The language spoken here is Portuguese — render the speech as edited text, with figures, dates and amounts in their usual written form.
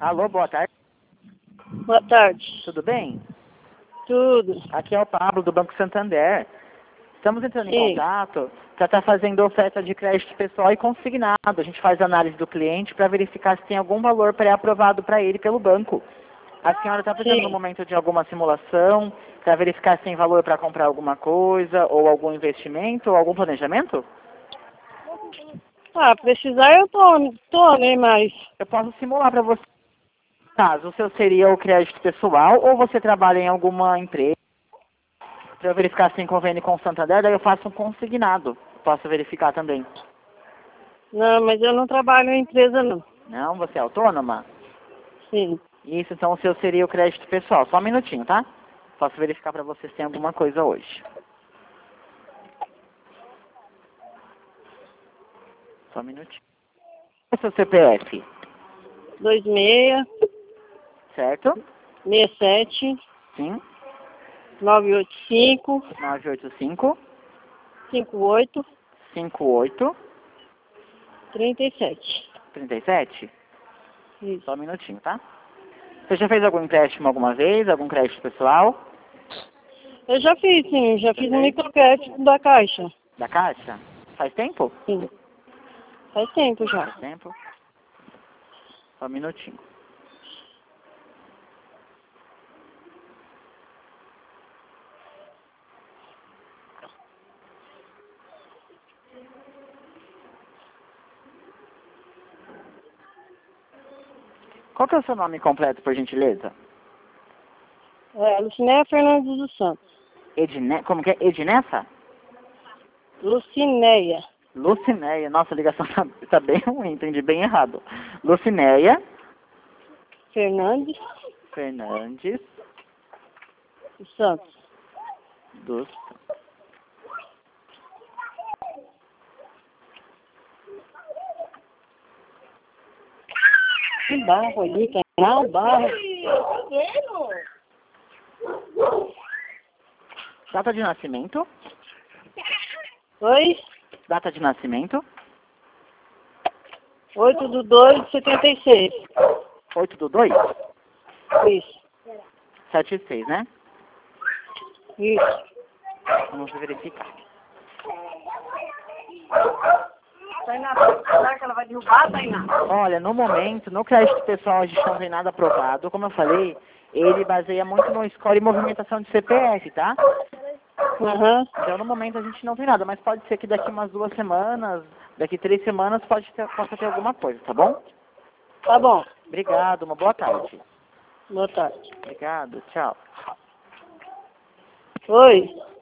Alô, boa tarde. Boa tarde. Tudo bem? Tudo. Aqui é o Pablo, do Banco Santander. Estamos entrando em Sim. contato para estar fazendo oferta de crédito pessoal e consignado. A gente faz análise do cliente para verificar se tem algum valor pré-aprovado para ele pelo banco. A senhora está precisando no Sim. momento de alguma simulação para verificar se tem valor para comprar alguma coisa ou algum investimento ou algum planejamento? Ah, precisar eu tô, né, mas... Eu posso simular para você. Caso o seu seria o crédito pessoal ou você trabalha em alguma empresa. Para eu verificar se tem convênio com o Santander, daí eu faço um consignado. Posso verificar também. Não, mas eu não trabalho em empresa, não. Não, você é autônoma? Sim. Isso, então o seu seria o crédito pessoal. Só um minutinho, tá? Posso verificar para você se tem alguma coisa hoje. Só um minutinho. Qual é o seu CPF? 26, Certo? 67, Sim. 985, 985 58, 58 37. 37. Isso. Só um minutinho, tá? Você já fez algum empréstimo alguma vez? Algum crédito pessoal? Eu já fiz, sim. Já fiz um Fez? microcrédito da Caixa. Da Caixa? Faz tempo? Sim. Faz tempo já. Faz tempo. Só um minutinho. Qual que é o seu nome completo, por gentileza? É, Lucinéia Fernandes dos Santos. Como que é? Ednessa? Lucinéia Lucinéia. Nossa, a ligação tá bem ruim, entendi bem errado. Lucinéia Fernandes Fernandes dos Santos. dos... Que barro ali, canal barro. Data de nascimento? Oi? Data de nascimento? 8/2/76. 8/2? Isso. 76, né? Isso. Vamos verificar. Será que ela vai derrubar, Tainá? Olha, no momento, no crédito pessoal a gente não tem nada aprovado. Como eu falei, ele baseia muito no score e movimentação de CPF, tá? Aham. Então, no momento, a gente não tem nada, mas pode ser que daqui umas 2 semanas, daqui 3 semanas, possa ter alguma coisa, tá bom? Tá bom. Obrigado, uma boa tarde. Boa tarde. Obrigado, tchau. Oi.